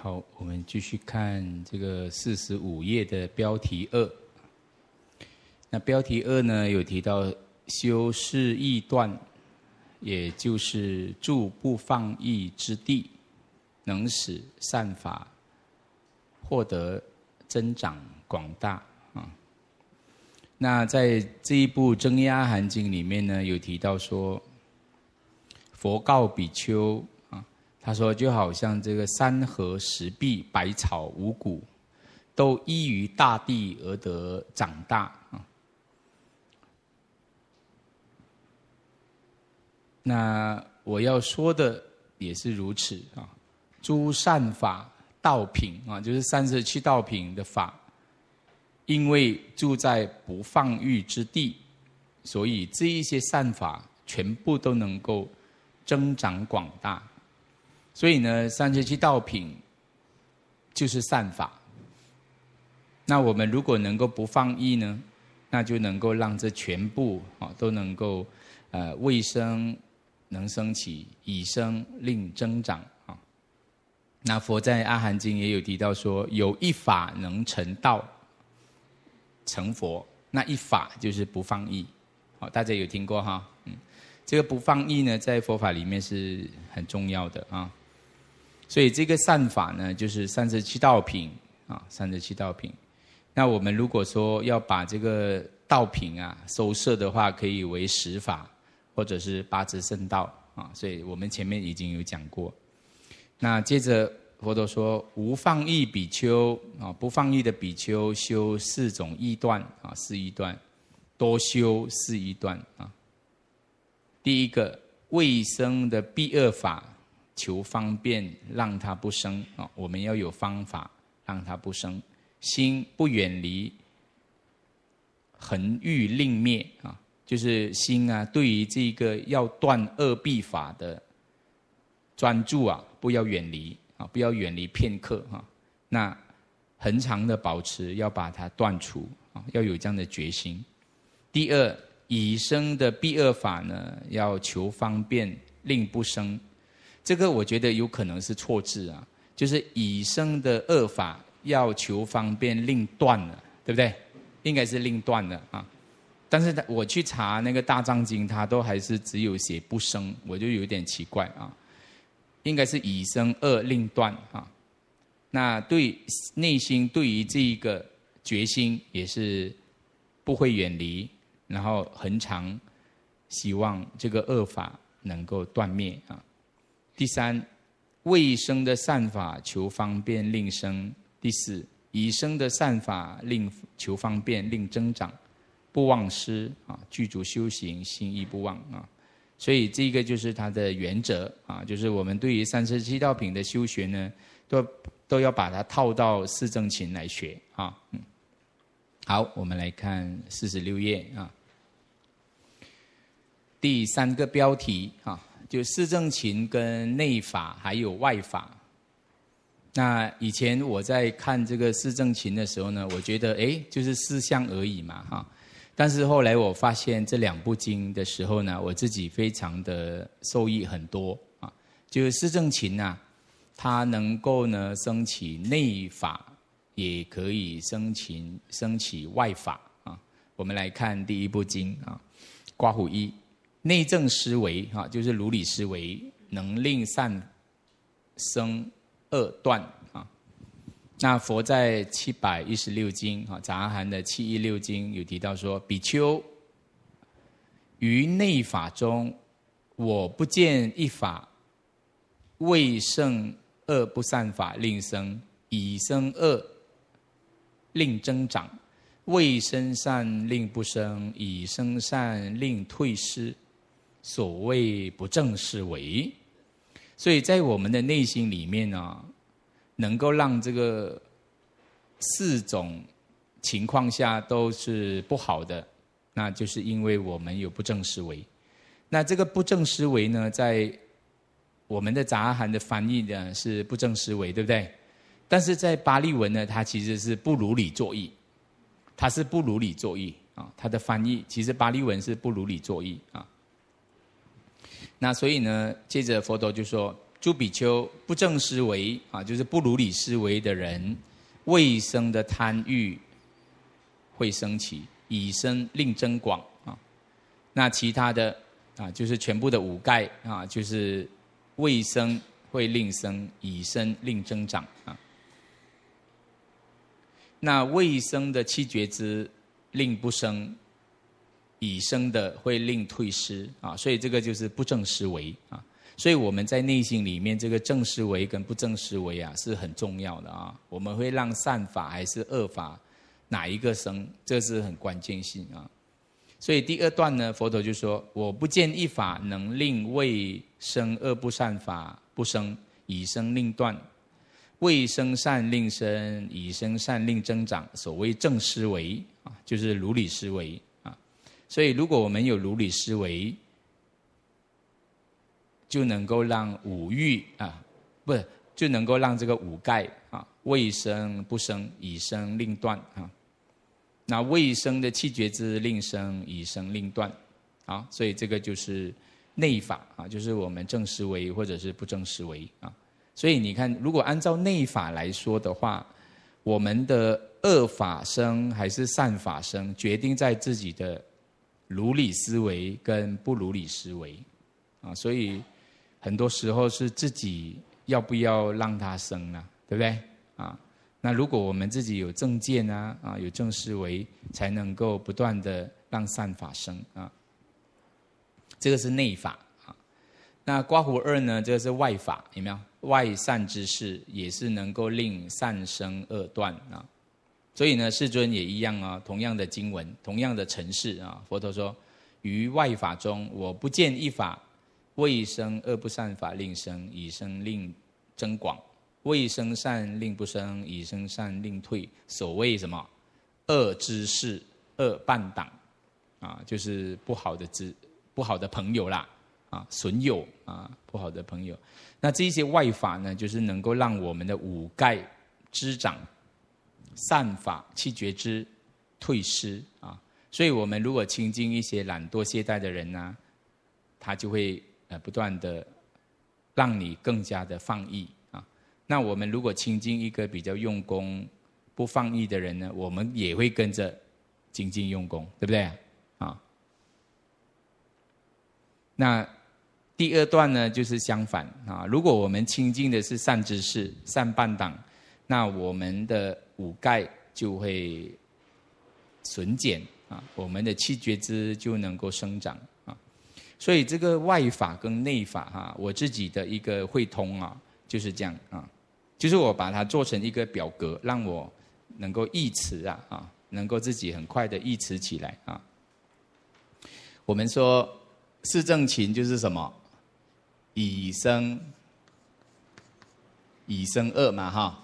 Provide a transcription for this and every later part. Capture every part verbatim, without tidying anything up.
好，我们继续看这个四十五页的标题二。那标题二呢，有提到修饰义断，也就是住不放逸之地，能使善法获得增长广大啊。那在这一部《增压含经》里面呢，有提到说，佛告比丘啊，他说就好像这个山河石壁、百草五谷，都依于大地而得长大啊。那我要说的也是如此啊，诸善法道品啊，就是三十七道品的法，因为住在不放逸之地，所以这一些善法全部都能够增长广大。所以呢，三十七道品就是善法。那我们如果能够不放逸呢，那就能够让这全部啊都能够呃未生能升起，已生令增长啊。那佛在阿含经也有提到说，有一法能成道成佛，那一法就是不放逸。好，大家有听过哈？嗯，这个不放逸呢，在佛法里面是很重要的啊。所以这个善法呢，就是三十七道品啊，三十七道品。那我们如果说要把这个道品啊收摄的话，可以为十法，或者是八支圣道啊。所以我们前面已经有讲过。那接着佛陀说，无放逸比丘啊，不放逸的比丘修四种义断啊，四义断，多修四义断啊。第一个，未生的必恶法，求方便让它不生啊，我们要有方法让它不生。心不远离恒欲令灭啊，就是心啊，对于这个要断恶弊法的专注啊，不要远离啊，不要远离片刻啊。那恒常的保持，要把它断除啊，要有这样的决心。第二，已生的必恶法呢，要求方便令不生。这个我觉得有可能是错字啊，就是已生的恶法要求方便令断了，对不对？应该是令断了啊。但是我去查那个大藏经，它都还是只有写不生，我就有点奇怪啊。应该是已生恶令断啊。那对内心对于这一个决心也是不会远离，然后恒常希望这个恶法能够断灭啊。第三，未生的善法求方便令生。第四，已生的善法令求方便令增长，不忘失啊，具足修行，心亦不忘啊。所以这个就是它的原则啊，就是我们对于三十七道品的修学呢，都都要把它套到四正勤来学啊。嗯，好，我们来看四十六页啊，第三个标题啊，就四正勤跟内法还有外法。那以前我在看这个四正勤的时候呢，我觉得哎，就是四项而已嘛哈。但是后来我发现这两部经的时候呢，我自己非常的受益很多啊。就是四正勤啊，它能够呢升起内法，也可以升起升起外法啊。我们来看第一部经啊，刮胡一，内正思维啊，就是如理思维，能令善生恶断啊。那佛在七百一十六经啊，杂阿含的七一六经有提到说，比丘于内法中，我不见一法未生恶不善法令生，已生恶令增长，未生善令不生，已生善令退失，所谓不正思维。所以在我们的内心里面呢，能够让这个四种情况下都是不好的，那就是因为我们有不正思维。那这个不正思维呢，在我们的杂阿含的翻译呢是不正思维，对不对？但是在巴利文呢，它其实是不如理作意，它是不如理作意啊。它的翻译其实巴利文是不如理作意啊。那所以呢，接着佛陀就说， 诸比丘不正思维啊，就是不如理思维的人，未生的贪欲会升起，以生令增广啊。那其他的啊，就是全部的五盖啊，就是未生会令生，以生令增长啊。那未生的七觉支令不生，已生的会令退失啊。所以这个就是不正思维啊。所以我们在内心里面，这个正思维跟不正思维啊是很重要的啊。我们会让善法还是恶法哪一个生，这是很关键性啊。所以第二段呢，佛陀就说：我不见一法能令未生恶不善法不生，以生令断；未生善令生，以生善令增长。所谓正思维啊，就是如理思维啊。所以如果我们有如理思维，就能够让五欲啊，不是就能够让这个五盖啊，未生不生，以生令断啊。那未生的七觉支令生，以生令断啊。所以这个就是内法啊，就是我们正思维或者是不正思维啊。所以你看，如果按照内法来说的话，我们的恶法生还是善法生，决定在自己的如理思维跟不如理思维啊。所以很多时候是自己要不要让它生啊，对不对啊？那如果我们自己有正见啊，啊有正思维，才能够不断的让善法生啊。这个是内法啊。那刮胡二呢，这个是外法，有没有？外善之事也是能够令善生恶断啊。所以呢，世尊也一样啊，同样的经文，同样的程式啊。佛陀说：于外法中，我不见一法未生恶不善法令生，以生令增广；未生善令不生，以生善令退。所谓什么？恶知识、恶伴党啊，就是不好的知、不好的朋友啦啊，损友啊，不好的朋友。那这些外法呢，就是能够让我们的五盖滋长，善法七觉支退失啊。所以我们如果亲近一些懒惰懈怠的人呢、啊，他就会呃不断的让你更加的放逸啊。那我们如果亲近一个比较用功不放逸的人呢，我们也会跟着精进用功，对不对啊？那第二段呢，就是相反啊。如果我们亲近的是善知识、善伴党，那我们的五盖就会损减啊，我们的七觉支就能够生长啊。所以这个外法跟内法哈、啊，我自己的一个汇通啊，就是这样啊，就是我把它做成一个表格，让我能够忆词啊啊，能够自己很快的忆词起来啊。我们说四正勤就是什么？以生以生恶嘛哈，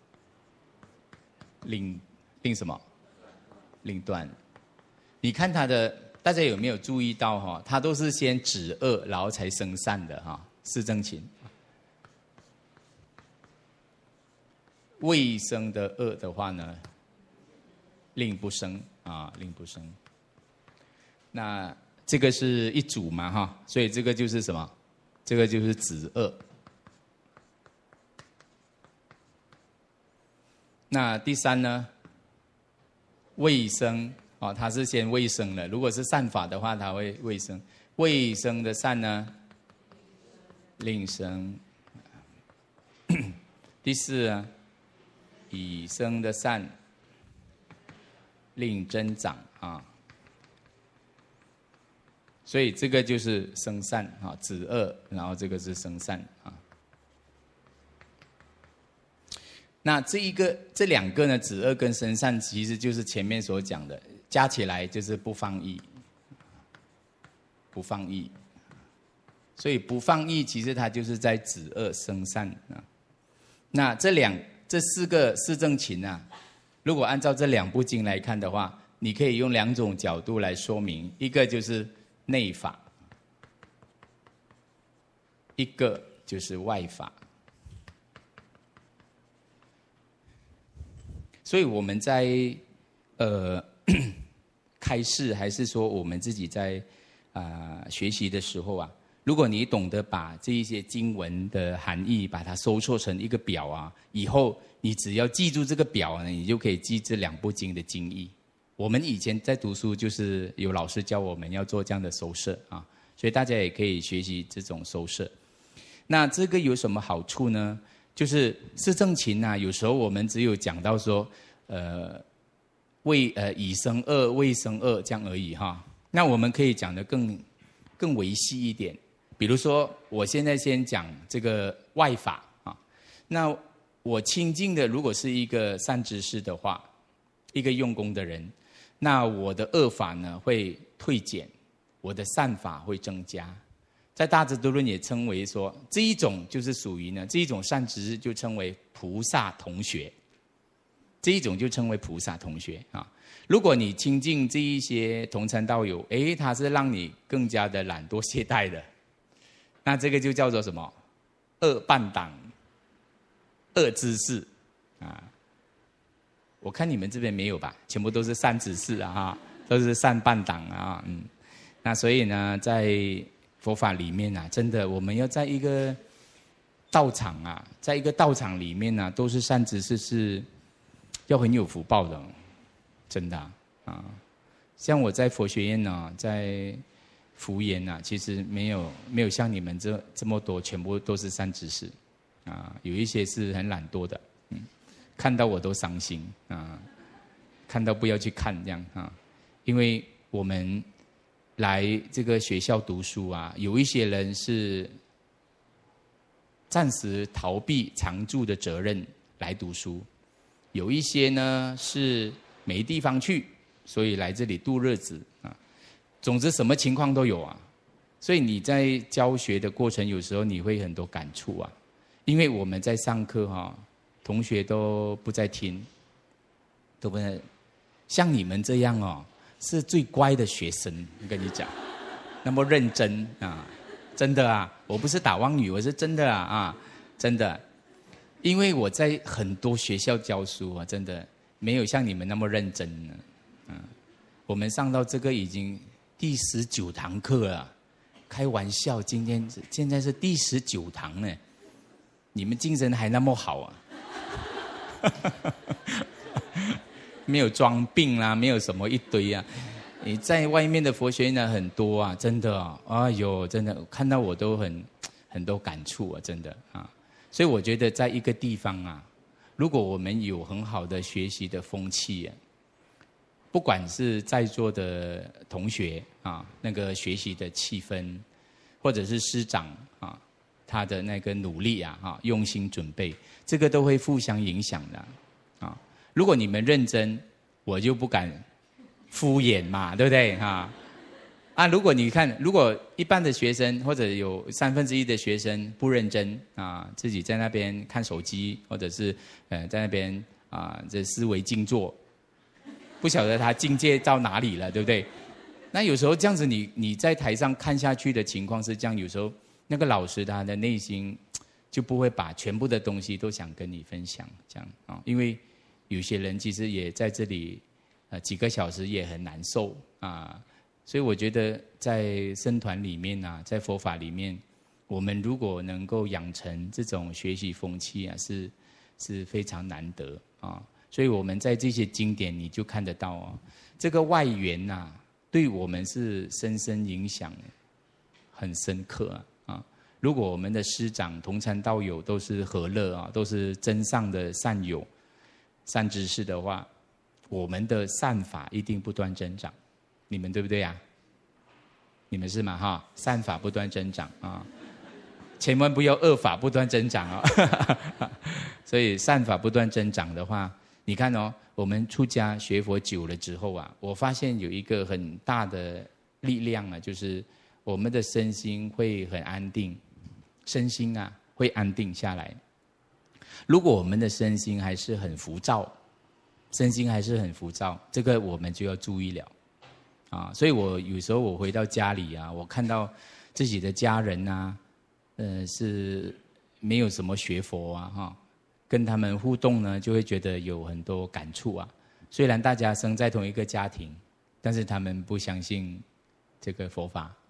令令什么？令断。你看他的，大家有没有注意到哈？他都是先止恶，然后才生善的哈。四正勤，未生的恶的话呢，令不生啊，令不生。那这个是一组嘛哈，所以这个就是什么？这个就是止恶。那第三呢？未生啊，它是先未生的。如果是善法的话，它会未生。未生的善呢，令生。第四啊，已生的善，令增长啊。所以这个就是生善啊，止恶，然后这个是生善啊。那这一个、这两个呢，止恶跟生善，其实就是前面所讲的，加起来就是不放逸，不放逸。所以不放逸，其实它就是在止恶生善啊。那这两、这四个四正勤啊，如果按照这两部经来看的话，你可以用两种角度来说明，一个就是内法，一个就是外法。所以我们在呃开示，还是说我们自己在啊、呃、学习的时候啊， 如果你懂得把这一些经文的含义把它收缩成一个表啊，以后你只要记住这个表呢，你就可以记这两部经的经义。我们以前在读书就是有老师教我们要做这样的收摄啊，所以大家也可以学习这种收摄。那这个有什么好处呢？就是四正勤啊，有时候我们只有讲到说，呃，未呃已生恶、未生恶这样而已哈。那我们可以讲得更更维细一点，比如说我现在先讲这个外法啊，那我亲近的如果是一个善知识的话，一个用功的人，那我的恶法呢会退减，我的善法会增加。在大智度论也称为说，这一种就是属于呢，这一种善知识就称为菩萨同学，这一种就称为菩萨同学啊。如果你亲近这一些同参道友，诶，他是让你更加的懒惰懈怠的，那这个就叫做什么？恶伴党、恶知识啊。我看你们这边没有吧？全部都是善知识啊，哈，都是善伴党啊，嗯。那所以呢，在佛法里面啊，真的我们要在一个道场啊，在一个道场里面啊，都是善知识，是要很有福报的，真的 啊, 啊。像我在佛学院呢、啊，在福研啊，其实没有没有像你们这这么多，全部都是善知识啊，有一些是很懒惰的，嗯，看到我都伤心啊，看到不要去看这样啊，因为我们来这个学校读书啊，有一些人是暂时逃避常住的责任来读书，有一些呢是没地方去，所以来这里度日子啊。总之什么情况都有啊，所以你在教学的过程，有时候你会很多感触啊，因为我们在上课哈、啊，同学都不在听，都不在，像你们这样哦。是最乖的学生，我跟你讲，那么认真啊，真的啊，我不是打妄语，我是真的啊啊，真的，因为我在很多学校教书啊，真的没有像你们那么认真呢，啊，我们上到这个已经第十九堂课了，开玩笑，今天现在是第十九堂呢，你们精神还那么好啊。没有装病啦、啊，没有什么一堆啊。你在外面的佛学院呢很多啊，真的啊，哎呦，真的看到我都很很多感触啊，真的啊。所以我觉得在一个地方啊，如果我们有很好的学习的风气啊，不管是在座的同学啊，那个学习的气氛，或者是师长啊，他的那个努力啊，啊，用心准备，这个都会互相影响的啊。如果你们认真，我就不敢敷衍嘛，对不对啊？啊，如果你看，如果一般的学生或者有三分之一的学生不认真啊，自己在那边看手机，或者是呃在那边啊这思维静坐，不晓得他境界到哪里了，对不对？那有时候这样子你，你你在台上看下去的情况是这样，有时候那个老师他的内心就不会把全部的东西都想跟你分享，这样啊，因为。有些人其实也在这里，呃，几个小时也很难受啊，所以我觉得在僧团里面啊，在佛法里面，我们如果能够养成这种学习风气啊，是是非常难得啊。所以我们在这些经典你就看得到啊，这个外缘呐，对我们是深深影响，很深刻啊啊。如果我们的师长同参道友都是和乐啊，都是真上的善友。善知识的话，我们的善法一定不断增长，你们对不对呀、啊？你们是吗？哈，善法不断增长啊，千万不要恶法不断增长啊。所以善法不断增长的话，你看哦，我们出家学佛久了之后啊，我发现有一个很大的力量啊，就是我们的身心会很安定，身心啊会安定下来。如果我们的身心还是很浮躁，身心还是很浮躁，这个我们就要注意了，啊，所以我有时候我回到家里啊，我看到自己的家人啊，呃，是没有什么学佛啊，哈，跟他们互动呢，就会觉得有很多感触啊。虽然大家生在同一个家庭，但是他们不相信这个佛法啊，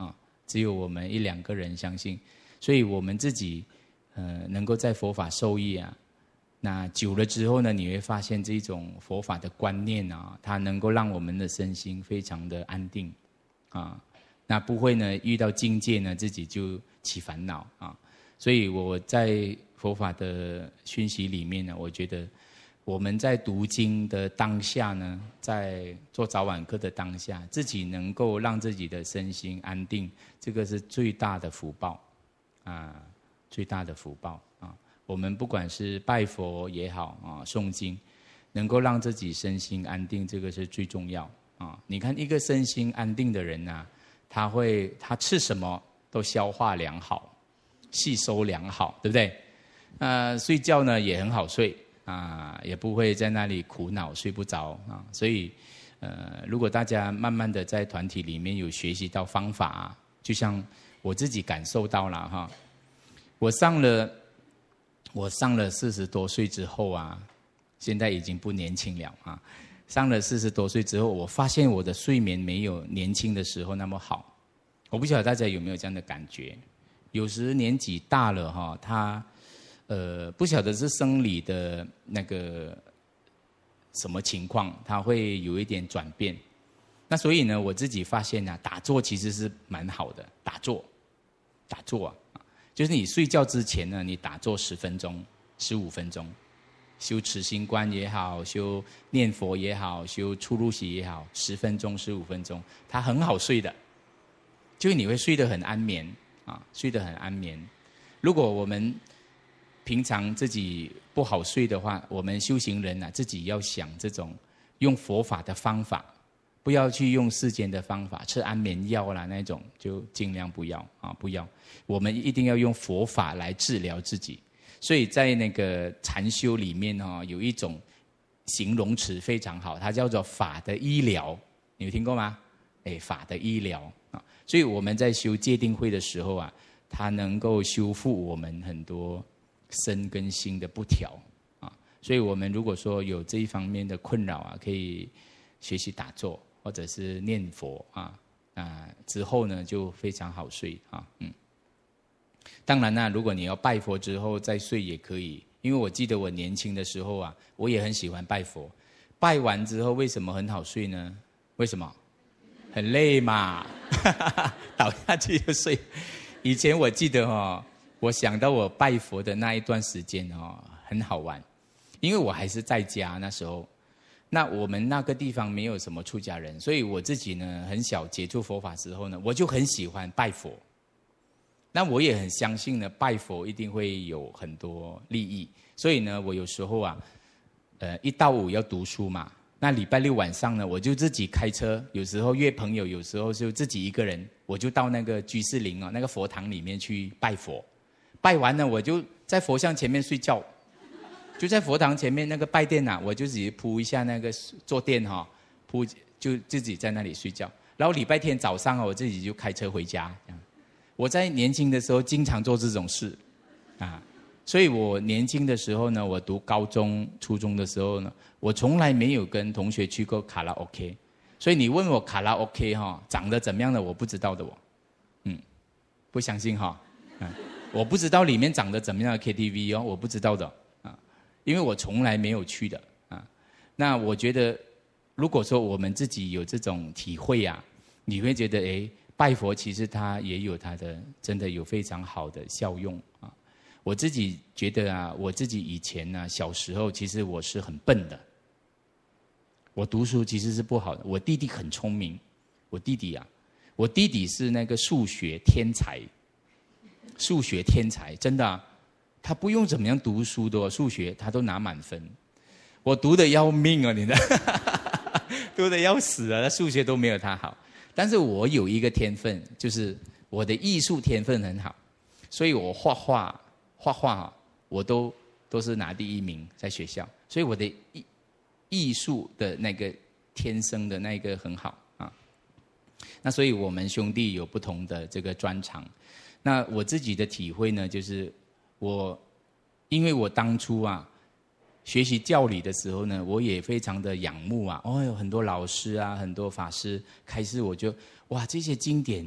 只有我们一两个人相信，所以我们自己呃能够在佛法受益啊。那久了之后呢，你会发现这种佛法的观念啊，它能够让我们的身心非常的安定啊。那不会呢遇到境界呢自己就起烦恼啊。所以我在佛法的讯息里面呢，我觉得我们在读经的当下呢，在做早晚课的当下，自己能够让自己的身心安定，这个是最大的福报啊，最大的福报啊。我们不管是拜佛也好啊，诵经，能够让自己身心安定，这个是最重要啊。你看一个身心安定的人啊，他会他吃什么都消化良好，吸收良好，对不对？呃，睡觉呢也很好睡啊，也不会在那里苦恼睡不着啊。所以，呃，如果大家慢慢的在团体里面有学习到方法啊，就像我自己感受到了哈，我上了。我上了四十多岁之后啊，现在已经不年轻了啊。上了四十多岁之后，我发现我的睡眠没有年轻的时候那么好。我不晓得大家有没有这样的感觉？有时年纪大了哈，他呃不晓得是生理的那个什么情况，他会有一点转变。那所以呢，我自己发现啊，打坐其实是蛮好的，打坐，打坐啊。就是你睡觉之前呢，你打坐十分钟、十五分钟，修持心观也好，修念佛也好，修出入息也好，十分钟、十五分钟，它很好睡的，就是你会睡得很安眠啊，睡得很安眠。如果我们平常自己不好睡的话，我们修行人啊，自己要想这种用佛法的方法。不要去用世间的方法，吃安眠药啦那种，就尽量不要啊，不要。我们一定要用佛法来治疗自己。所以在那个禅修里面哦，有一种形容词非常好，它叫做法的医疗，你有听过吗？哎，法的医疗啊。所以我们在修戒定慧的时候啊，它能够修复我们很多身跟心的不调啊。所以我们如果说有这一方面的困扰啊，可以学习打坐。或者是念佛啊啊之后呢，就非常好睡啊。嗯，当然啦，如果你要拜佛之后再睡也可以，因为我记得我年轻的时候啊，我也很喜欢拜佛。拜完之后为什么很好睡呢？为什么？很累嘛，倒下去就睡。以前我记得哦，我想到我拜佛的那一段时间哦，很好玩，因为我还是在家那时候。那我们那个地方没有什么出家人，所以我自己呢很小接触佛法之后呢，我就很喜欢拜佛。那我也很相信呢，拜佛一定会有很多利益。所以呢，我有时候啊，呃，一到五要读书嘛，那礼拜六晚上呢，我就自己开车，有时候约朋友，有时候就自己一个人，我就到那个居士林啊，那个佛堂里面去拜佛。拜完呢，我就在佛像前面睡觉。就在佛堂前面那个拜垫啊，我就自己铺一下那个坐垫哈、哦，铺就自己在那里睡觉。然后礼拜天早上啊，我自己就开车回家。这样，我在年轻的时候经常做这种事，啊，所以我年轻的时候呢，我读高中、初中的时候呢，我从来没有跟同学去过卡拉 OK。所以你问我卡拉 OK 哈、哦、长得怎么样的，我不知道的我，嗯，不相信哈、哦嗯，我不知道里面长得怎么样的 K T V 哦，我不知道的。因为我从来没有去的啊，那我觉得，如果说我们自己有这种体会啊，你会觉得哎，拜佛其实它也有它的，真的有非常好的效用啊。我自己觉得啊，我自己以前呢、啊，小时候其实我是很笨的，我读书其实是不好的。我弟弟很聪明，我弟弟啊，我弟弟是那个数学天才，数学天才，真的啊。他不用怎么样读书的、哦、数学他都拿满分，我读得要命啊，你知道，读得要死啊，数学都没有他好。但是我有一个天分，就是我的艺术天分很好，所以我画画画画我都都是拿第一名在学校，所以我的艺艺术的那个天生的那个很好啊。那所以我们兄弟有不同的这个专长。那我自己的体会呢，就是我因为我当初啊学习教理的时候呢，我也非常的仰慕啊，哦，有很多老师啊，很多法师开示，我就哇，这些经典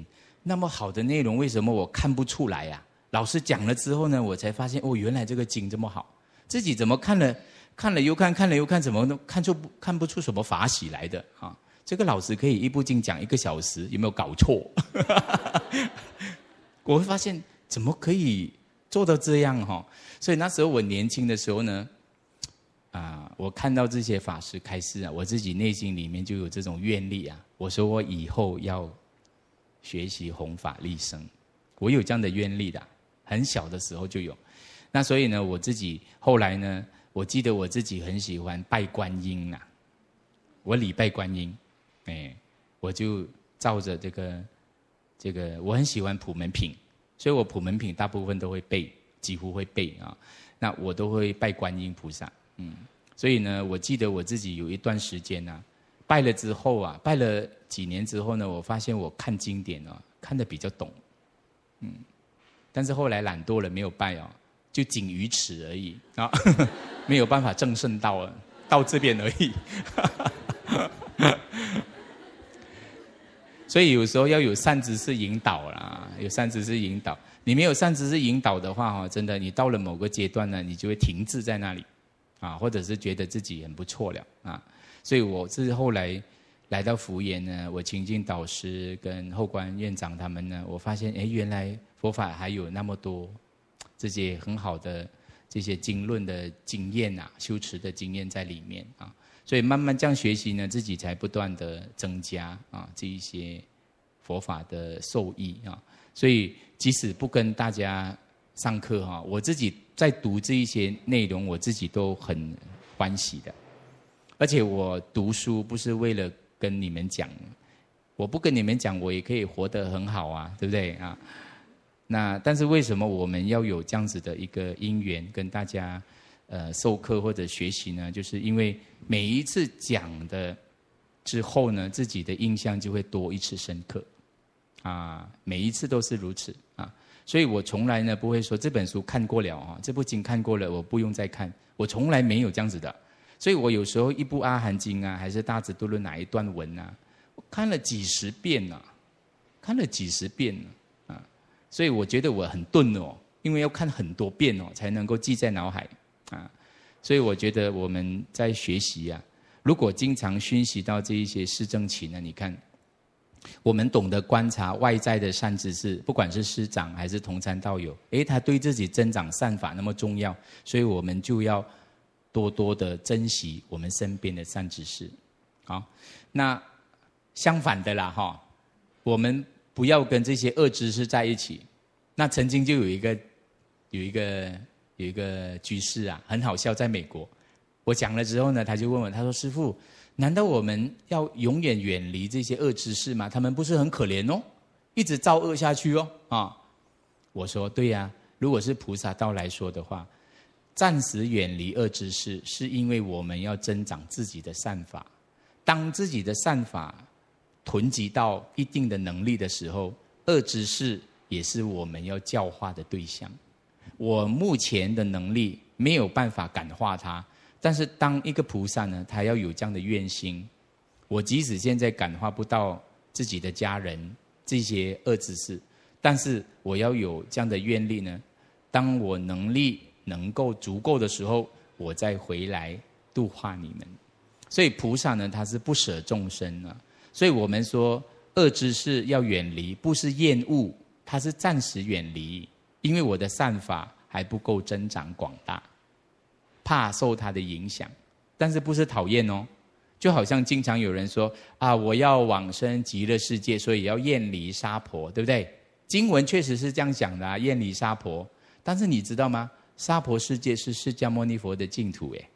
那么好的内容，为什么我看不出来呀、啊？老师讲了之后呢，我才发现哦，原来这个经这么好，自己怎么看了看了又看，看了又看，怎么都看出不看不出什么法喜来的啊？这个老师可以一部经讲一个小时，有没有搞错？我会发现怎么可以做到这样哈？所以那时候我年轻的时候呢，啊，我看到这些法师开示啊，我自己内心里面就有这种愿力啊。我说我以后要学习弘法利生，我有这样的愿力的，很小的时候就有。那所以呢，我自己后来呢，我记得我自己很喜欢拜观音啊，我礼拜观音，哎，我就照着这个这个，我很喜欢普门品，所以我普门品大部分都会背，几乎会背啊。那我都会拜观音菩萨，嗯，所以呢，我记得我自己有一段时间啊，拜了之后啊，拜了几年之后呢，我发现我看经典啊，看得比较懂，嗯，但是后来懒惰了，没有拜哦。就仅于此而已啊，没有办法正圣道了，到这边而已。所以有时候要有善知识引导啦，有善知识引导。你没有善知识引导的话，哈，真的，你到了某个阶段呢，你就会停滞在那里，啊，或者是觉得自己很不错了啊。所以我是后来来到福研呢，我亲近导师跟后观院长他们呢，我发现，哎，原来佛法还有那么多。这些很好的这些经论的经验啊，修持的经验在里面啊，所以慢慢这样学习呢，自己才不断的增加啊这一些佛法的受益啊。所以即使不跟大家上课哈、啊，我自己在读这一些内容，我自己都很欢喜的。而且我读书不是为了跟你们讲，我不跟你们讲，我也可以活得很好啊，对不对啊？那但是为什么我们要有这样子的一个因缘跟大家呃授课或者学习呢？就是因为每一次讲的之后呢，自己的印象就会多一次深刻啊，每一次都是如此啊，所以我从来呢不会说这本书看过了啊，这部经看过了，我不用再看，我从来没有这样子的。所以我有时候一部阿含经啊，还是大智度论哪一段文啊，我看了几十遍啊，看了几十遍啊。所以我觉得我很钝哦，因为要看很多遍哦，才能够记在脑海啊。所以我觉得我们在学习啊，如果经常熏习到这一些师正勤呢，你看，我们懂得观察外在的善知识，不管是师长还是同参道友，诶，他对自己增长善法那么重要，所以我们就要多多的珍惜我们身边的善知识。好，那相反的啦哈，我们不要跟这些恶知识在一起。那曾经就有一个有一个有一个居士啊，很好笑，在美国。我讲了之后呢，他就问我，他说：“师父，难道我们要永远远离这些恶知识吗？他们不是很可怜哦，一直造恶下去哦。”啊，我说：“对呀、啊，如果是菩萨道来说的话，暂时远离恶知识，是因为我们要增长自己的善法。当自己的善法囤积到一定的能力的时候，恶知识也是我们要教化的对象。我目前的能力没有办法感化他，但是当一个菩萨呢，他要有这样的愿心。我即使现在感化不到自己的家人这些恶知识，但是我要有这样的愿力呢，当我能力能够足够的时候，我再回来度化你们。所以菩萨呢，他是不舍众生啊。所以我们说恶知识要远离，不是厌恶，它是暂时远离，因为我的善法还不够增长广大，怕受它的影响。但是不是讨厌哦，就好像经常有人说啊，我要往生极乐世界，所以要厌离娑婆，对不对？经文确实是这样讲的啊，厌离娑婆。但是你知道吗？娑婆世界是释迦牟尼佛的净土诶，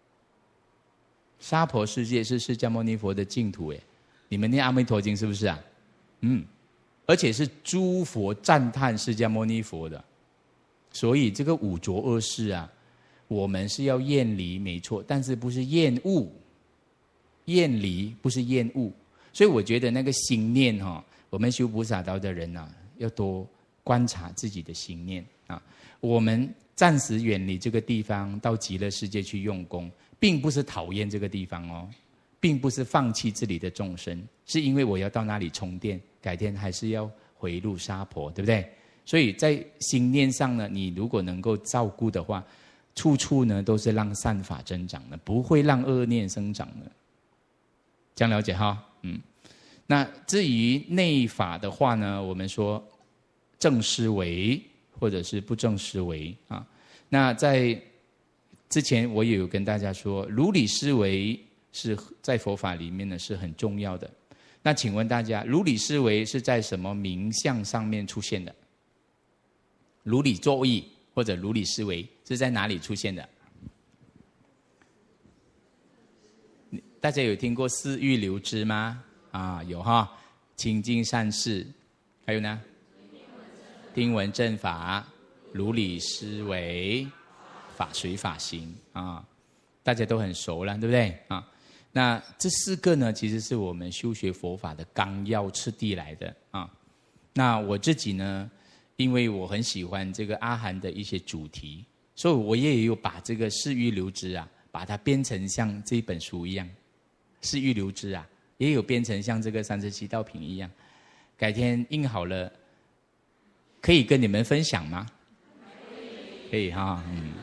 娑婆世界是释迦牟尼佛的净土诶。你们念阿弥陀经是不是啊？嗯，而且是诸佛赞叹释迦牟尼佛的。所以这个五浊恶世啊，我们是要厌离没错，但是不是厌恶，厌离不是厌恶。所以我觉得那个心念哈、哦，我们修菩萨道的人啊，要多观察自己的心念啊。我们暂时远离这个地方，到极乐世界去用功，并不是讨厌这个地方哦，并不是放弃这里的众生，是因为我要到那里充电，改天还是要回回路沙婆，对不对？所以在心念上呢，你如果能够照顾的话，处处呢都是让善法增长的，不会让恶念生长的。这样了解哈？嗯。那至于内法的话呢，我们说正思维或者是不正思维啊。那在之前我也有跟大家说，如理思维是在佛法里面呢是很重要的。那请问大家，如理思维是在什么名相上面出现的？如理作意或者如理思维是在哪里出现的？大家有听过四欲流支吗？啊，有哈，清净善事，还有呢，听闻正法，如理思维，法随法行啊，大家都很熟了，对不对啊？那这四个呢，其实是我们修学佛法的纲要次第来的啊。那我自己呢，因为我很喜欢这个阿含的一些主题，所以我也有把这个四欲流支啊，把它编成像这本书一样，四欲流支啊，也有编成像这个三十七道品一样。改天印好了，可以跟你们分享吗？可以哈，嗯。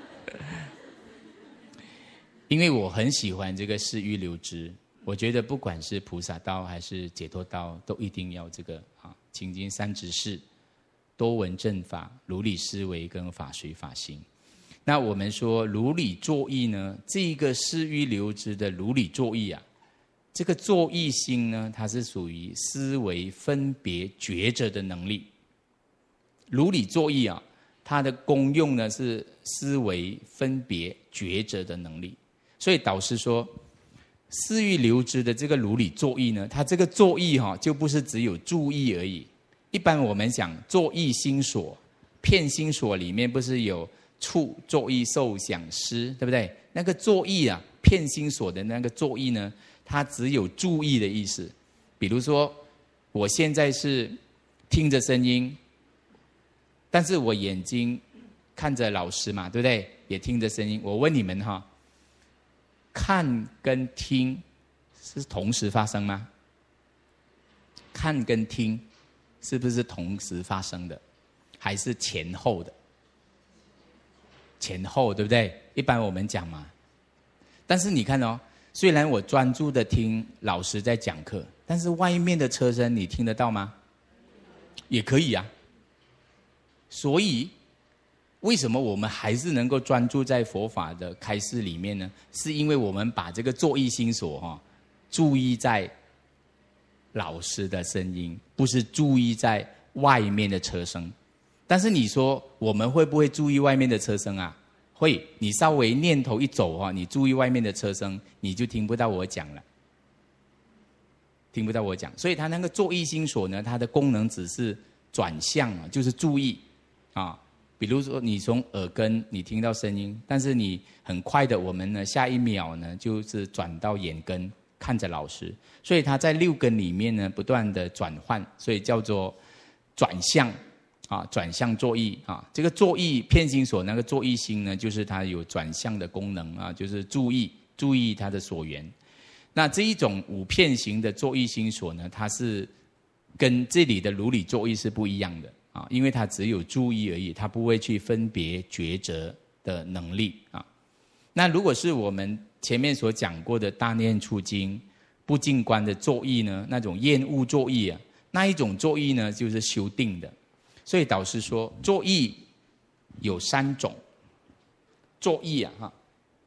因为我很喜欢这个四欲流支，我觉得不管是菩萨道还是解脱道，都一定要这个啊，清净三执事，多闻正法，如理思维跟法随法行。那我们说如理作意呢，这一个四欲流支的如理作意啊，这个作意心呢，它是属于思维分别抉择的能力。如理作意啊，它的功用呢是思维分别抉择的能力。所以导师说，四欲流支的这个如理作意呢，它这个作意哈、哦，就不是只有注意而已。一般我们讲作意心所，片心所里面不是有触、作意、受、想、思，对不对？那个作意啊，片心所的那个作意呢，它只有注意的意思。比如说，我现在是听着声音，但是我眼睛看着老师嘛，对不对？也听着声音。我问你们哈，看跟听是同时发生吗？看跟听是不是同时发生的，还是前后的？前后，对不对？一般我们讲嘛。但是你看哦，虽然我专注的听老师在讲课，但是外面的车声你听得到吗？也可以啊。所以为什么我们还是能够专注在佛法的开示里面呢？是因为我们把这个作意心所哈、哦，注意在老师的声音，不是注意在外面的车声。但是你说我们会不会注意外面的车声啊？会，你稍微念头一走哈、哦，你注意外面的车声，你就听不到我讲了，听不到我讲。所以它那个作意心所呢，它的功能只是转向啊，就是注意啊。比如说你从耳根你听到声音，但是你很快的，我们呢下一秒呢就是转到眼根看着老师，所以它在六根里面呢不断的转换，所以叫做转向啊，转向作意啊。这个作意片心所那个作意心呢，就是它有转向的功能啊，就是注意注意它的所缘。那这一种五片型的作意心所呢，它是跟这里的如理作意是不一样的。啊，因为它只有注意而已，它不会去分别抉择的能力啊。那如果是我们前面所讲过的大念处经、不净观的作意呢，那种厌恶作意啊，那一种作意呢，就是修定的。所以导师说，作意有三种。作意啊，哈，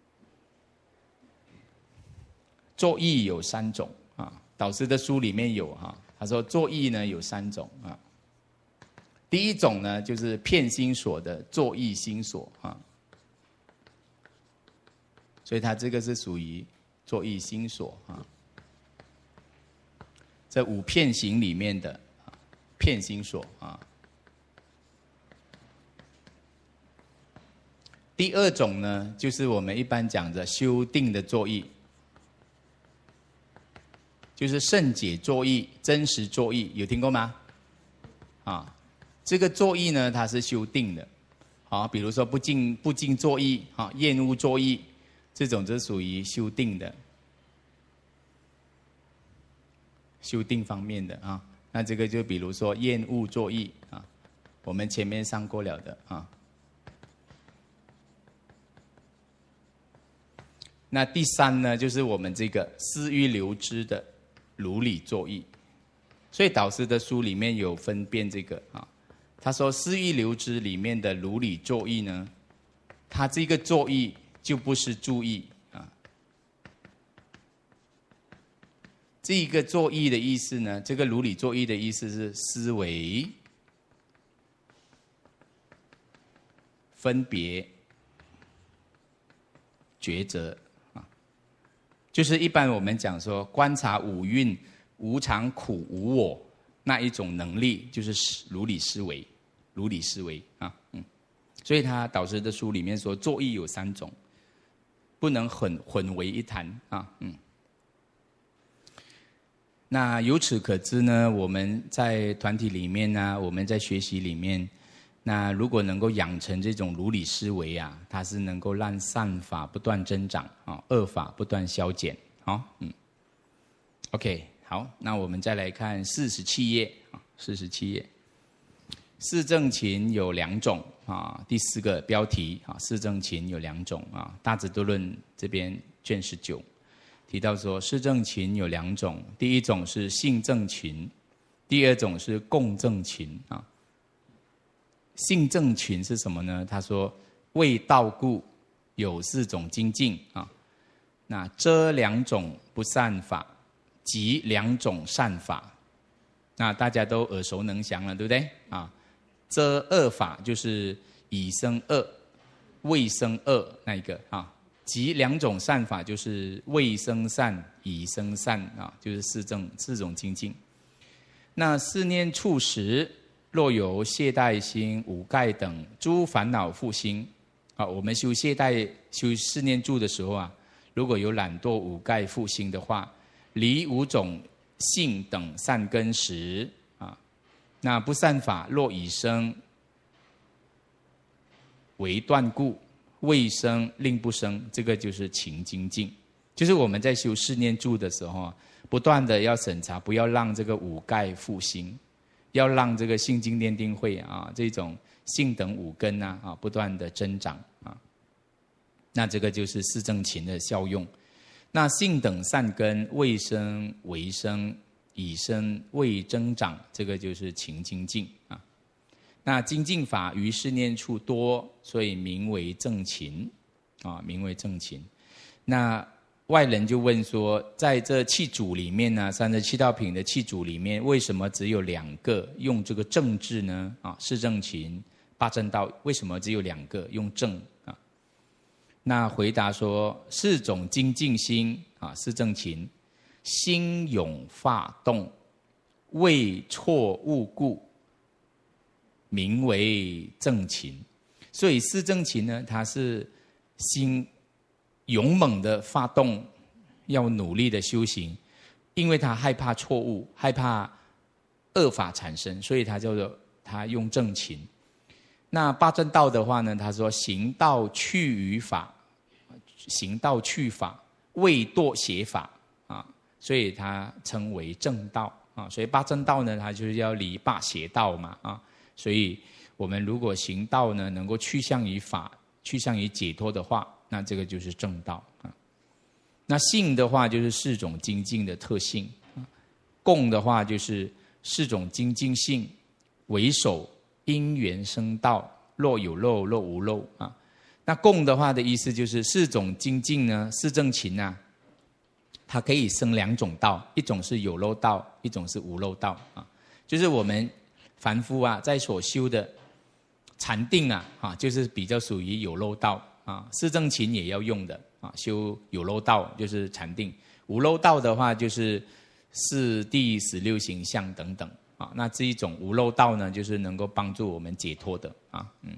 作意有三种啊。导师的书里面有哈，他说作意呢有三种啊。第一种呢，就是片心所的作意心所啊，所以它这个是属于作意心所啊。这五片型里面的片心所啊。第二种呢，就是我们一般讲的修定的作意，就是圣解作意、真实作意，有听过吗？啊。这个作意呢，它是修定的，啊，比如说不净不净作意，啊，厌恶作意，这种就属于修定的，修定方面的啊。 那这个就比如说厌恶作意啊，我们前面上过了的啊。那第三呢，就是我们这个思欲流之的如理作意。所以导师的书里面有分辨这个啊，他说思欲流之里面的如理作意呢，它这个作意就不是注意啊。这一个作意的意思呢，这个如理作意的意思是思维、分别、抉择啊，就是一般我们讲说观察五蕴无常、苦、无我那一种能力，就是如理思维，如理思维啊，嗯。所以他导师的书里面说，作意有三种，不能混混为一谈啊，嗯。那由此可知呢，我们在团体里面呢，我们在学习里面，那如果能够养成这种如理思维啊，它是能够让善法不断增长啊，恶法不断消减啊，嗯。OK， 好，那我们再来看四十七页啊，四十七页。四正勤有两种啊，第四个标题啊，四正勤有两种啊，《大智度论》这边卷十九提到说，四正勤有两种，第一种是性正勤，第二种是共正勤啊。性正勤是什么呢？他说，为道故有四种精进啊，那这两种不善法及两种善法，那大家都耳熟能详了，对不对啊？这恶法就是已生恶、未生恶那一个啊，及两种善法就是未生善、已生善啊，就是四正四种精进。那四念处时，若有懈怠心、五盖等诸烦恼复兴啊，我们修懈怠、修四念住的时候啊，如果有懒惰、五盖复兴的话，离五种性等善根时。那不善法若已生，为断故，未生令不生，这个就是勤精进。就是我们在修四念住的时候啊，不断的要审查，不要让这个五盖复兴，要让这个性经念定慧啊，这种性等五根啊啊不断的增长啊。那这个就是四正勤的效用。那性等善根未生为生。已生未增长，这个就是勤精进啊。那精进法于四念处多，所以名为正勤啊，名为正勤。那外人就问说，在这七组里面呢，三十七道品的七组里面，为什么只有两个用这个正字呢？啊，四正勤、八正道，为什么只有两个用正啊？那回答说，四种精进心啊，四正勤。心涌发动，为错误故，名为正勤。所以四正勤呢，它是心勇猛的发动，要努力的修行，因为他害怕错误，害怕恶法产生，所以他叫做他用正勤。那八正道的话呢，他说行道去于法，行道去法，未堕邪法啊。所以它称为正道啊，所以八正道呢，它就是要离八邪道嘛啊，所以我们如果行道呢，能够趋向于法，趋向于解脱的话，那这个就是正道啊。那性的话就是四种精进的特性，共的话就是四种精进性，为首因缘生道，若有漏若无漏啊。那共的话的意思就是四种精进呢，四正勤啊。它可以生两种道，一种是有漏道，一种是无漏道啊。就是我们凡夫啊，在所修的禅定啊，啊，就是比较属于有漏道啊。四正勤也要用的啊，修有漏道就是禅定，无漏道的话就是四谛十六行相等等啊。那这一种无漏道呢，就是能够帮助我们解脱的啊。嗯。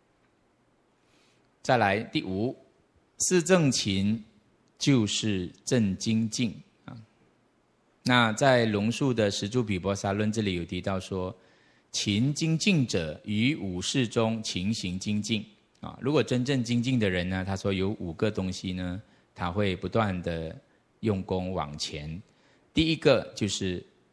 再来第五，四正勤。就是正精进啊。那在龙树的《十住毗婆沙论》这里有提到说，勤精进者于五事中勤行精进啊。如果真正精进的人呢，他说有五个东西呢，他会不断的用功往前。第一个就是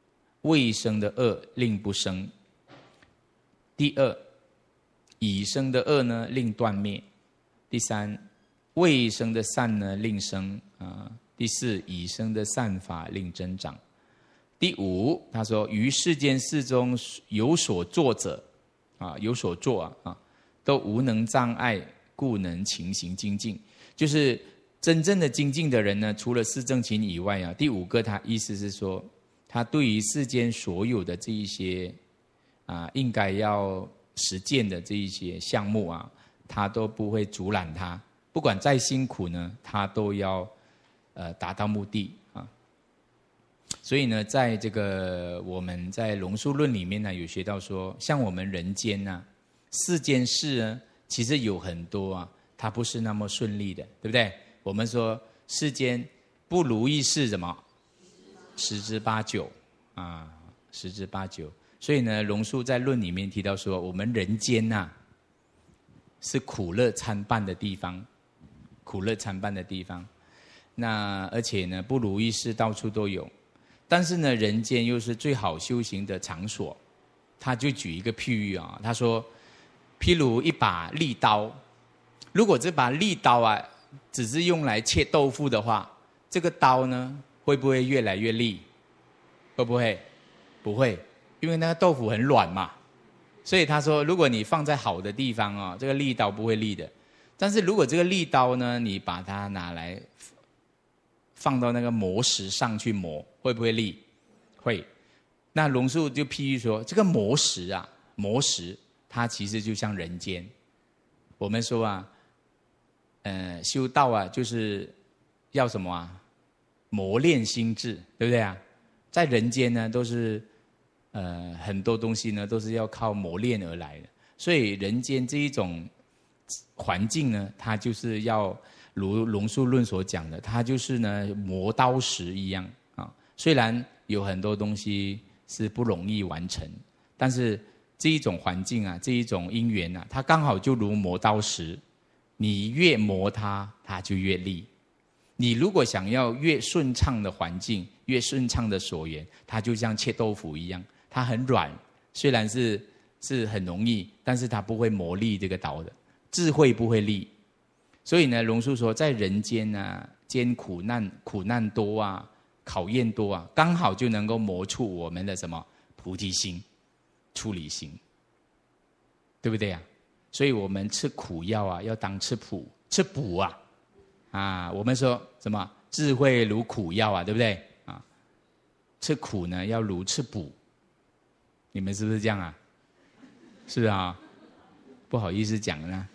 未生的恶令不生。第二，已生的恶呢令断灭。第三，未生的善呢令生啊。第四，已生的善法令增长。第五，他说于世间事中有所作者啊，有所作啊啊，都无能障碍，故能勤行精进。就是真正的精进的人呢，除了四正勤以外啊，第五个他意思是说，他对于世间所有的这一些啊，应该要实践的这一些项目啊，他都不会阻拦他，不管再辛苦呢，他都要呃达到目的啊。所以呢，在这个我们在龙树论里面呢，有学到说，像我们人间啊，世间事呢，其实有很多啊，它不是那么顺利的，对不对？我们说世间不如意事什么，十之八九啊，十之八九。所以呢，龙树在论里面提到说，我们人间呐、啊，是苦乐参半的地方，苦乐参半的地方。那而且呢，不如意事到处都有。但是呢，人间又是最好修行的场所。他就举一个譬喻啊，他说，譬如一把利刀，如果这把利刀啊，只是用来切豆腐的话，这个刀呢，会不会越来越利？会不会？不会，因为那个豆腐很软嘛。所以他说，如果你放在好的地方啊，这个利刀不会利的。但是如果这个利刀呢，你把它拿来放到那个磨石上去磨，会不会利？会。那龙树就譬喻说，这个磨石啊，磨石它其实就像人间。我们说啊，呃，修道啊，就是要什么啊？磨练心智，对不对啊？在人间呢，都是呃很多东西呢，都是要靠磨练而来的。所以人间这一种环境呢，它就是要如龙树论所讲的，它就是呢磨刀石一样啊。虽然有很多东西是不容易完成，但是这一种环境啊，这一种因缘啊，它刚好就如磨刀石，你越磨它，它就越利。你如果想要越顺畅的环境，越顺畅的所缘，它就像切豆腐一样，它很软，虽然是是很容易，但是它不会磨砺这个刀的，智慧不会砺。所以呢，龙树说，在人间啊，艰苦难苦难多啊，考验多啊，刚好就能够磨出我们的什么菩提心、出离心，对不对啊？所以我们吃苦药啊，要当吃补，吃补啊。啊，我们说什么智慧如苦药啊，对不对啊？吃苦呢，要如吃补。你们是不是这样啊？是啊，不好意思讲呢。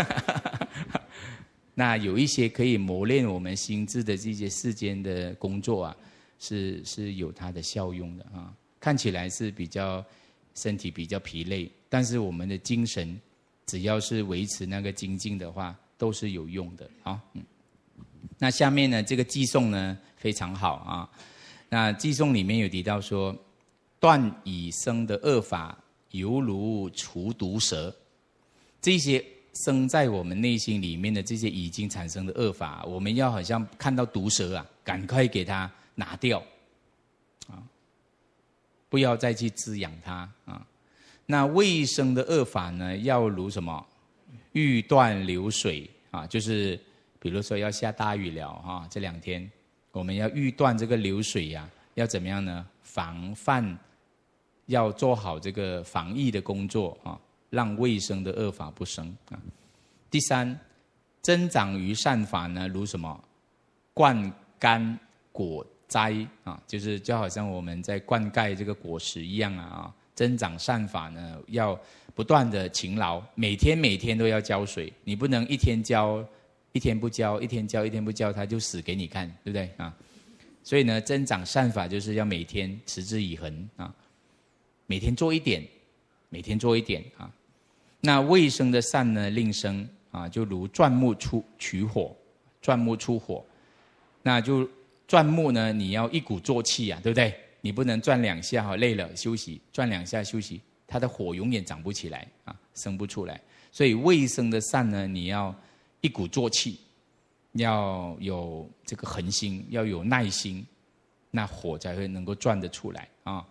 那有一些可以磨练我们心智的这些世间的工作啊，是是有它的效用的啊。看起来是比较身体比较疲累，但是我们的精神只要是维持那个精进的话，都是有用的啊。嗯。那下面呢，这个偈颂呢非常好啊。那偈颂里面有提到说，断已生的恶法，犹如除毒蛇。这些生在我们内心里面的这些已经产生的恶法，我们要好像看到毒蛇啊，赶快给它拿掉啊，不要再去滋养它啊。那未生的恶法呢，要如什么？欲断流水啊，就是比如说要下大雨了哈，这两天我们要欲断这个流水呀、啊，要怎么样呢？防范，要做好这个防疫的工作啊，让未生的恶法不生啊。第三，增长于善法呢，如什么？灌溉果栽啊，就是就好像我们在灌溉这个果实一样啊。增长善法呢，要不断的勤劳，每天每天都要浇水，你不能一天浇。一天不浇，一天浇，一天不浇，它就死给你看，对不对啊？所以呢，增长善法就是要每天持之以恒啊，每天做一点，每天做一点啊。那未生的善呢，令生啊，就如钻木出取火，钻木出火，那就钻木呢，你要一鼓作气啊，对不对？你不能转两下哈，累了休息，转两下休息，它的火永远长不起来啊，生不出来。所以未生的善呢，你要一鼓作气，要有这个恒心，要有耐心，那火才会能够转得出来啊。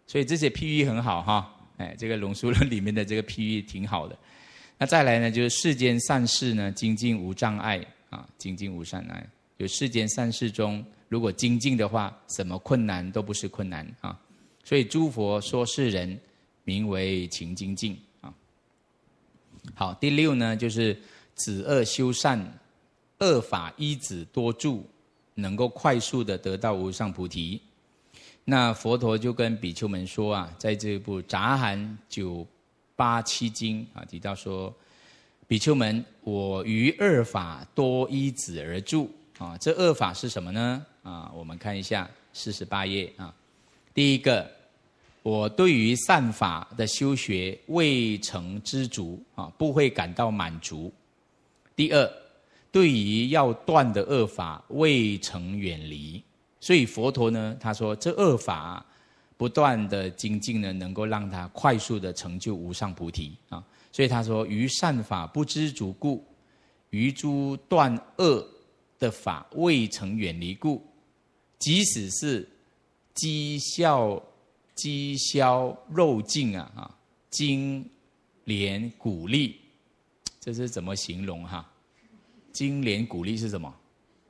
所以这些譬喻很好哈，哎，这个龙树论里面的这个譬喻挺好的。那再来呢，就是世间善事呢，精进无障碍啊，精进无障碍。有世间善事中，如果精进的话，什么困难都不是困难啊。所以诸佛说世人名为勤精进啊。好，第六呢，就是止恶修善，恶法依止多助，能够快速的得到无上菩提。那佛陀就跟比丘们说啊，在这部杂含九八七经啊提到说，比丘们，我于恶法多依止而住啊。这恶法是什么呢？啊，我们看一下四十八页啊。第一个，我对于善法的修学未曾知足啊，不会感到满足。第二，对于要断的恶法未曾远离。所以佛陀呢，他说这恶法不断的精进呢，能够让他快速的成就无上菩提啊。所以他说，于善法不知足故，于诸断恶的法未曾远离故，即使是讥笑讥消肉尽啊啊，精廉骨力，这是怎么形容哈？精廉骨力是什么？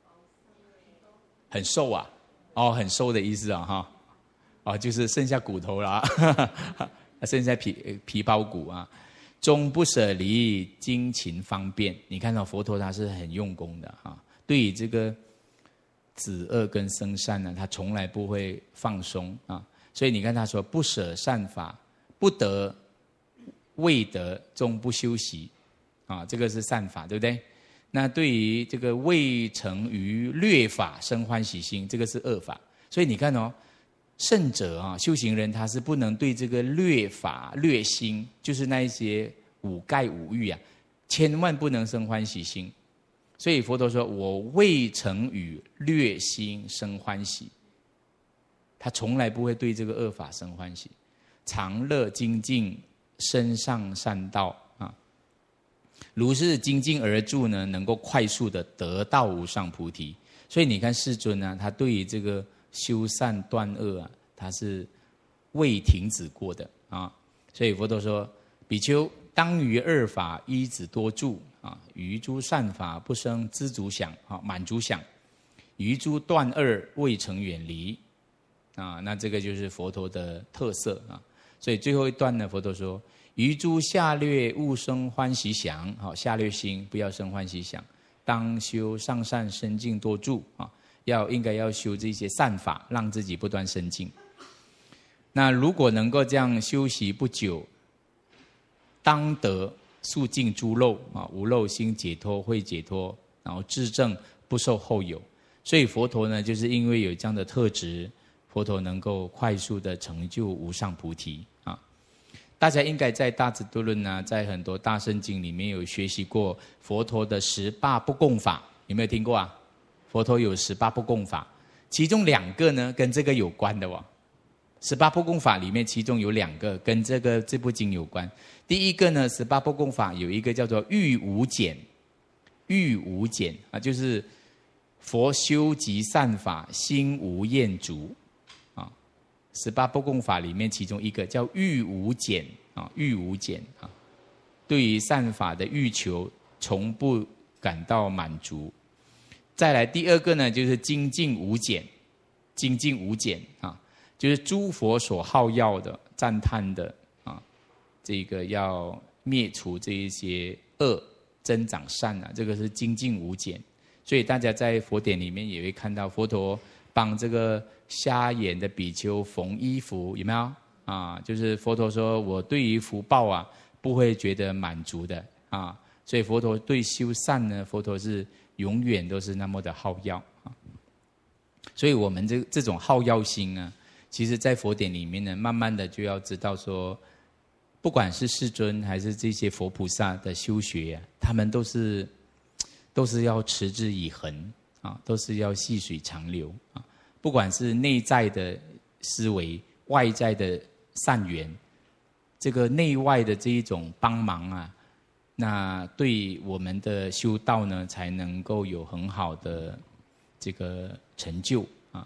很瘦啊，哦，很瘦的意思啊哈，哦，就是剩下骨头啦，剩下皮皮包骨啊。终不舍离精勤方便，你看到佛陀他是很用功的啊，对于这个止恶跟生善呢，他从来不会放松啊。所以你看他说不舍善法，不得未得，终不修习啊，这个是善法，对不对？那对于这个未曾于略法生欢喜心，这个是恶法。所以你看哦，圣者啊，修行人他是不能对这个略法略心，就是那一些五盖五欲啊，千万不能生欢喜心。所以佛陀说，我未曾与略心生欢喜，他从来不会对这个恶法生欢喜，常乐精进，身上善道啊。如是精进而住呢，能够快速的得到无上菩提。所以你看世尊呢、啊，他对于这个修善断恶啊，他是未停止过的啊。所以佛陀说，比丘当于恶法依止多住啊，于诸善法不生知足想啊，满足想，于诸断恶未曾远离啊。那这个就是佛陀的特色啊。所以最后一段呢，佛陀说，于诸下劣勿生欢喜想，好，下劣心不要生欢喜想，当修上善深净多住啊，要应该要修这些善法，让自己不断深净。那如果能够这样修习不久，当得速尽诸漏啊，无漏心解脱会解脱，然后至正不受后有。所以佛陀呢，就是因为有这样的特质，佛陀能够快速的成就无上菩提啊。大家应该在大智度论啊，在很多大圣经里面有学习过佛陀的十八不共法，有没有听过啊？佛陀有十八不共法，其中两个呢跟这个有关的哦。十八不共法里面，其中有两个跟这个这部经有关。第一个呢，十八不共法有一个叫做欲无减，欲无减啊，就是佛修集善法，心无厌足啊。十八不共法里面其中一个叫欲无减啊，欲无减啊，对于善法的欲求从不感到满足。再来第二个呢，就是精进无减，精进无减啊，就是诸佛所好要的、赞叹的啊，这个要灭除这一些恶，增长善啊，这个是精进无减。所以大家在佛典里面也会看到佛陀帮这个瞎眼的比丘缝衣服，有没有啊？就是佛陀说，我对于福报啊不会觉得满足的啊，所以佛陀对修善呢，佛陀是永远都是那么的好要啊。所以我们这这种好要心啊，其实在佛典里面呢，慢慢的就要知道说，不管是世尊还是这些佛菩萨的修学啊，他们都是都是要持之以恒啊，都是要细水长流啊。不管是内在的思维，外在的善缘，这个内外的这一种帮忙啊，那对我们的修道呢，才能够有很好的这个成就啊。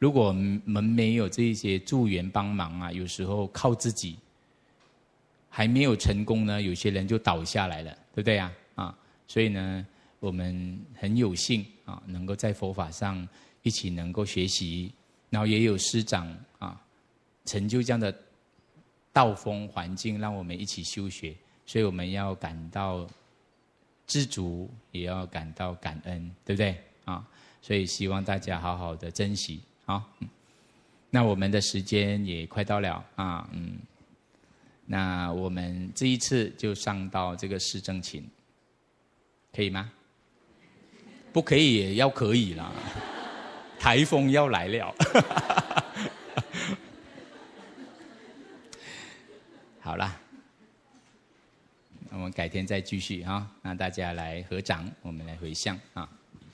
如果我们没有这些助缘帮忙啊，有时候靠自己还没有成功呢，有些人就倒下来了，对不对啊？啊，所以呢，我们很有幸啊，能够在佛法上一起能够学习，然后也有师长啊，成就这样的道风环境，让我们一起修学，所以我们要感到知足，也要感到感恩，对不对啊？所以希望大家好好的珍惜啊。那我们的时间也快到了啊，嗯，那我们这一次就上到这个施正勤，可以吗？不可以也要可以啦，台风要来了。好啦，我们改天再继续啊。那大家来合掌，我们来回向啊。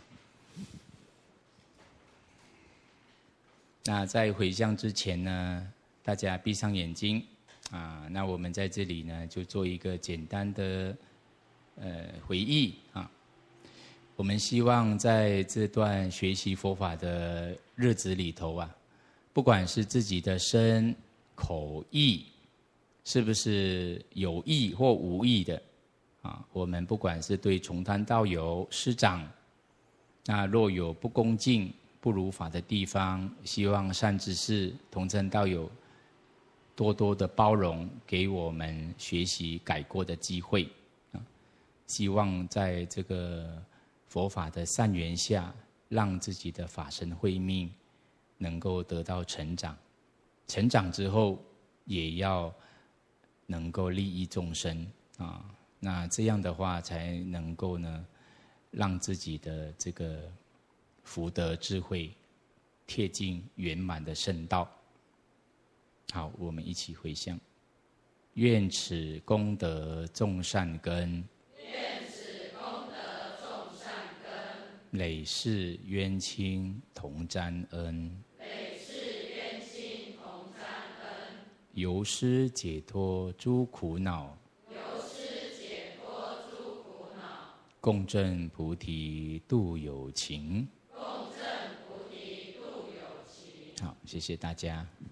那在回向之前呢，大家闭上眼睛啊。那我们在这里呢，就做一个简单的呃回忆啊。我们希望在这段学习佛法的日子里头啊，不管是自己的身口意，是不是有意或无意的啊？我们不管是对从坛道友、师长，那若有不恭敬、不如法的地方，希望善知识、同参道友多多的包容，给我们学习改过的机会啊！希望在这个佛法的善缘下，让自己的法身慧命能够得到成长。成长之后，也要能够利益众生啊！那这样的话，才能够呢，让自己的这个福德智慧贴近圆满的圣道。好，我们一起回向：愿此功德种善根， 愿此功德种善根， 累世冤亲同沾恩， 累世冤亲同沾恩， 由施解脱诸苦恼， 由施解脱诸苦恼， 共振菩提度有情。 共振菩提度有情。 好，谢谢大家。